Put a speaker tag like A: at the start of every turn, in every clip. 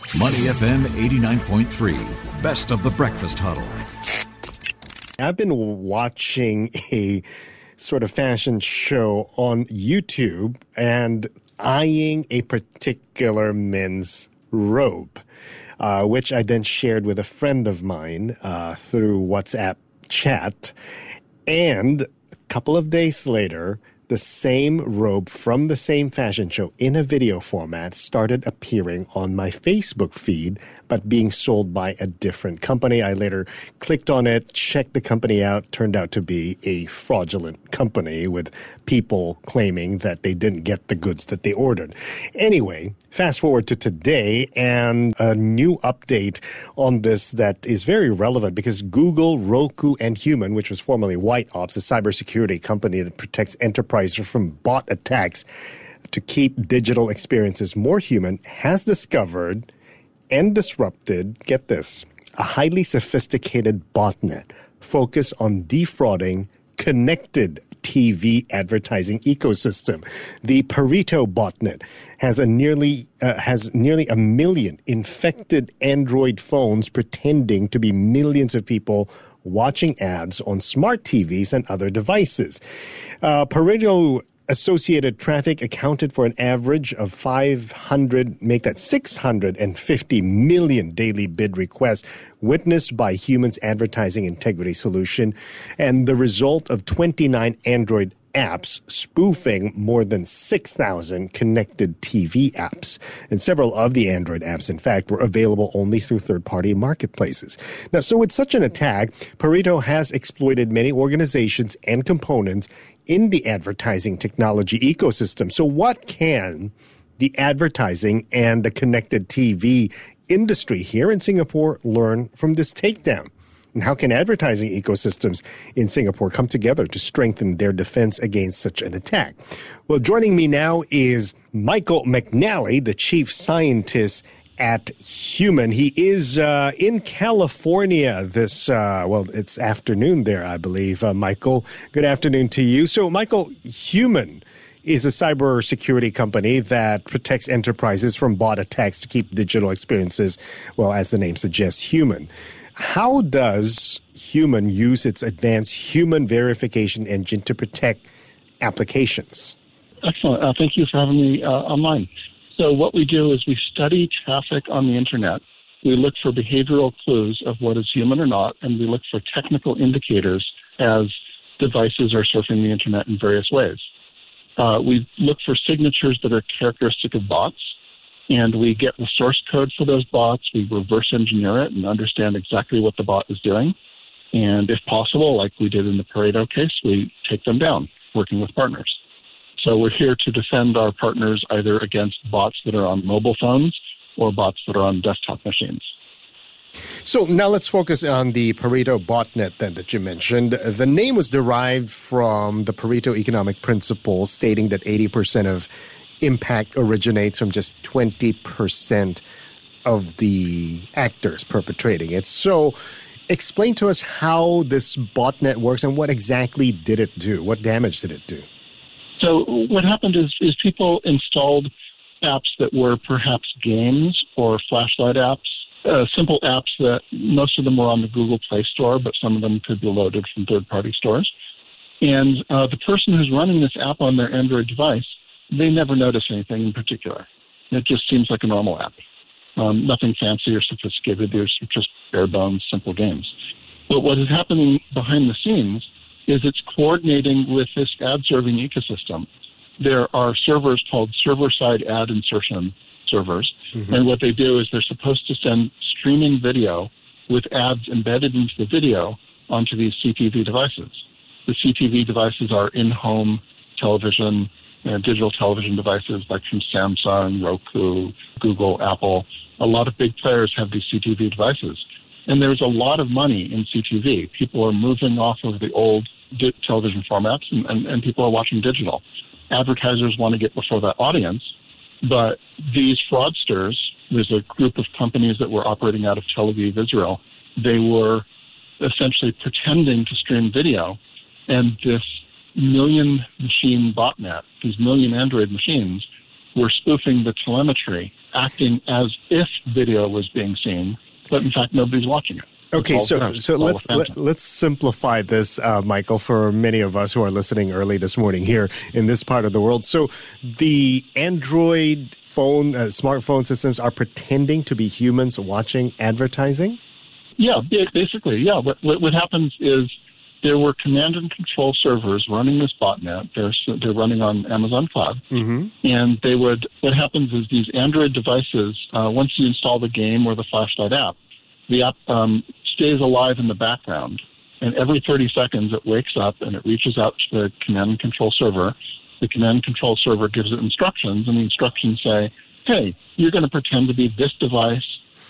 A: Money FM 89.3, best of the breakfast huddle.
B: I've been watching a sort of fashion show on YouTube and eyeing a particular men's robe, which I then shared with a friend of mine through WhatsApp chat. And a couple of days later, the same robe from the same fashion show in a video format started appearing on my Facebook feed, but being sold by a different company. I later clicked on it, checked the company out, turned out to be a fraudulent company with people claiming that they didn't get the goods that they ordered. Anyway, fast forward to today and a new update on this that is very relevant because Google, Roku, and Human, which was formerly White Ops, a cybersecurity company that protects enterprises from bot attacks to keep digital experiences more human, has discovered and disrupted, get this, a highly sophisticated botnet focused on defrauding connected TV advertising ecosystem. The Pareto botnet has nearly a million infected Android phones pretending to be millions of people watching ads on smart TVs and other devices. Pareto associated traffic accounted for an average of 650 million daily bid requests witnessed by Human's advertising integrity solution, and the result of 29 Android apps spoofing more than 6,000 connected TV apps. And several of the Android apps, in fact, were available only through third-party marketplaces. Now, so with such an attack, Pareto has exploited many organizations and components in the advertising technology ecosystem. So what can the advertising and the connected TV industry here in Singapore learn from this takedown? And how can advertising ecosystems in Singapore come together to strengthen their defense against such an attack? Well, joining me now is Michael McNally, the chief scientist at Human. He is in California this, it's afternoon there, I believe. Michael, good afternoon to you. So, Michael, Human is a cybersecurity company that protects enterprises from bot attacks to keep digital experiences, well, as the name suggests, human. How does Human use its advanced human verification engine to protect applications?
C: Excellent. Thank you for having me online. So what we do is we study traffic on the Internet. We look for behavioral clues of what is human or not, and we look for technical indicators as devices are surfing the Internet in various ways. We look for signatures that are characteristic of bots, and we get the source code for those bots. We reverse engineer it and understand exactly what the bot is doing. And if possible, like we did in the Pareto case, we take them down, working with partners. So we're here to defend our partners either against bots that are on mobile phones or bots that are on desktop machines.
B: So now let's focus on the Pareto botnet then that you mentioned. The name was derived from the Pareto economic principle stating that 80% of impact originates from just 20% of the actors perpetrating it. So explain to us how this botnet works and what exactly did it do? What damage did it do?
C: So what happened is people installed apps that were perhaps games or flashlight apps, simple apps that most of them were on the Google Play Store, but some of them could be loaded from third-party stores. And the person who's running this app on their Android device, they never notice anything in particular. It just seems like a normal app. Nothing fancy or sophisticated. There's just bare bones, simple games. But what is happening behind the scenes is it's coordinating with this ad-serving ecosystem. There are servers called server-side ad insertion servers. Mm-hmm. And what they do is they're supposed to send streaming video with ads embedded into the video onto these CTV devices. The CTV devices are in-home television, digital television devices like from Samsung, Roku, Google, Apple. A lot of big players have these CTV devices. And there's a lot of money in CTV. People are moving off of the old television formats and people are watching digital. Advertisers want to get before that audience, but these fraudsters, there's a group of companies that were operating out of Tel Aviv, Israel. They were essentially pretending to stream video, and this million machine botnet, these million Android machines, were spoofing the telemetry acting as if video was being seen, but in fact nobody's watching it.
B: Okay, so let's simplify this, Michael, for many of us who are listening early this morning here in this part of the world. So the Android phone, smartphone systems are pretending to be humans watching advertising?
C: Yeah, basically, yeah. What happens is there were command and control servers running this botnet. They're running on Amazon Cloud. Mm-hmm. And what happens is these Android devices, once you install the game or the flashlight app, the app stays alive in the background, and every 30 seconds it wakes up and it reaches out to the command and control server. The command and control server gives it instructions, and the instructions say, hey, you're going to pretend to be this device.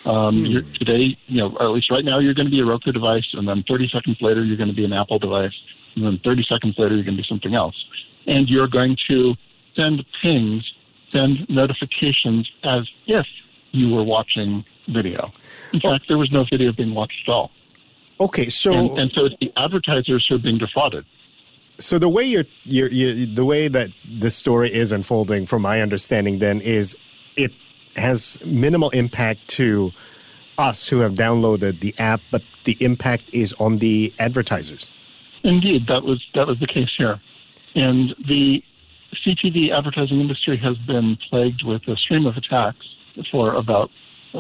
C: Today, or at least right now, you're going to be a Roku device, and then 30 seconds later, you're going to be an Apple device, and then 30 seconds later, you're going to be something else. And you're going to send pings, send notifications as if you were watching video. In fact, there was no video being watched at all.
B: Okay, so
C: and so it's the advertisers who are being defrauded.
B: So the way the way that this story is unfolding, from my understanding, then is it has minimal impact to us who have downloaded the app, but the impact is on the advertisers.
C: Indeed, that was the case here, and the CTV advertising industry has been plagued with a stream of attacks for about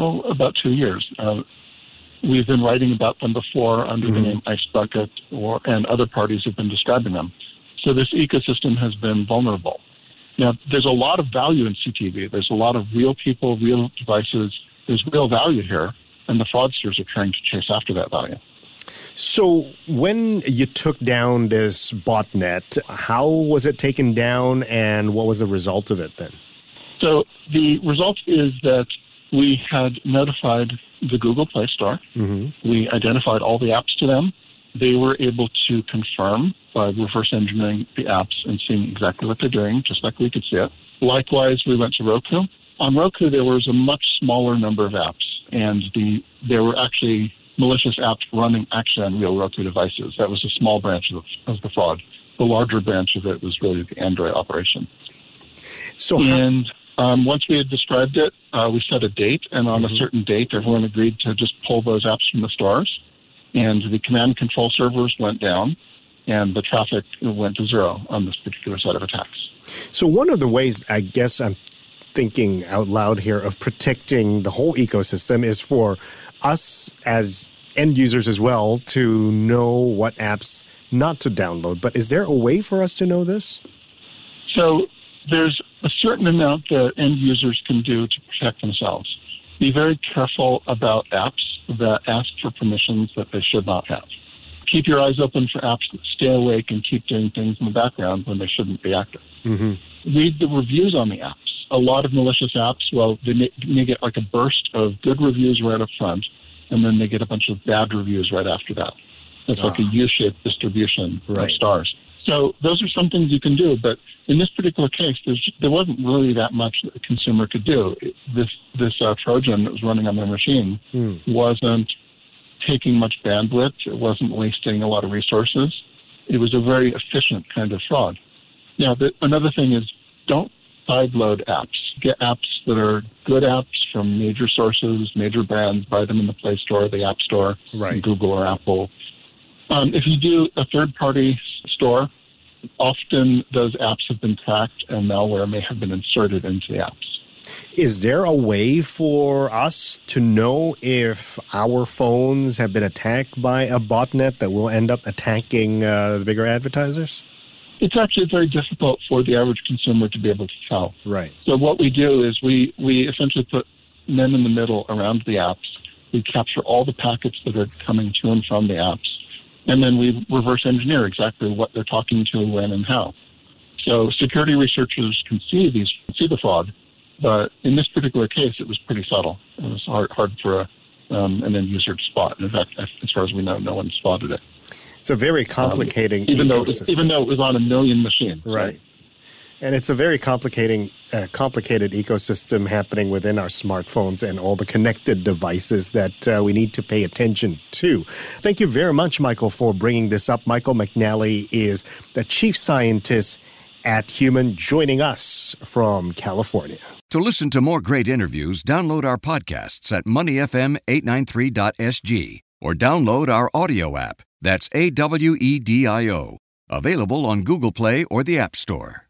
C: 2 years. We've been writing about them before under the name Ice Bucket, and other parties have been describing them. So this ecosystem has been vulnerable. Now, there's a lot of value in CTV. There's a lot of real people, real devices. There's real value here, and the fraudsters are trying to chase after that value.
B: So when you took down this botnet, how was it taken down, and what was the result of it then? So
C: the result is that we had notified the Google Play Store. Mm-hmm. We identified all the apps to them. They were able to confirm by reverse engineering the apps and seeing exactly what they're doing, just like we could see it. Likewise, we went to Roku. On Roku, there was a much smaller number of apps, and there were actually malicious apps running actually on real Roku devices. That was a small branch of the fraud. The larger branch of it was really the Android operation. Once we had described it, we set a date, and on a certain date, everyone agreed to just pull those apps from the stores, and the command and control servers went down, and the traffic went to zero on this particular set of attacks.
B: So one of the ways, I guess I'm thinking out loud here, of protecting the whole ecosystem is for us as end users as well to know what apps not to download. But is there a way for us to know this?
C: So there's a certain amount that end users can do to protect themselves. Be very careful about apps that ask for permissions that they should not have. Keep your eyes open for apps that stay awake and keep doing things in the background when they shouldn't be active. Mm-hmm. Read the reviews on the apps. A lot of malicious apps, they may get like a burst of good reviews right up front, and then they get a bunch of bad reviews right after that. It's like a U-shaped distribution of stars. So those are some things you can do, but in this particular case, there wasn't really that much that the consumer could do. This Trojan that was running on their machine wasn't taking much bandwidth. It wasn't wasting a lot of resources. It was a very efficient kind of fraud. Now, another thing is don't sideload apps. Get apps that are good apps from major sources, major brands. Buy them in the Play Store, the App Store, Google or Apple. If you do a third-party store, often those apps have been cracked and malware may have been inserted into the apps.
B: Is there a way for us to know if our phones have been attacked by a botnet that will end up attacking the bigger advertisers?
C: It's actually very difficult for the average consumer to be able to tell.
B: Right.
C: So what we do is we essentially put men in the middle around the apps. We capture all the packets that are coming to and from the apps. And then we reverse engineer exactly what they're talking to, when, and how. So security researchers can see the fraud, but in this particular case, it was pretty subtle. It was hard for an end user to spot. In fact, as far as we know, no one spotted it.
B: It's a very complicating
C: ecosystem. Even though it was on a million machines.
B: Right. And it's a very complicated ecosystem happening within our smartphones and all the connected devices that we need to pay attention to. Thank you very much, Michael, for bringing this up. Michael McNally is the chief scientist at Human, joining us from California.
A: To listen to more great interviews, download our podcasts at moneyfm893.sg or download our audio app. That's AWEDIO. Available on Google Play or the App Store.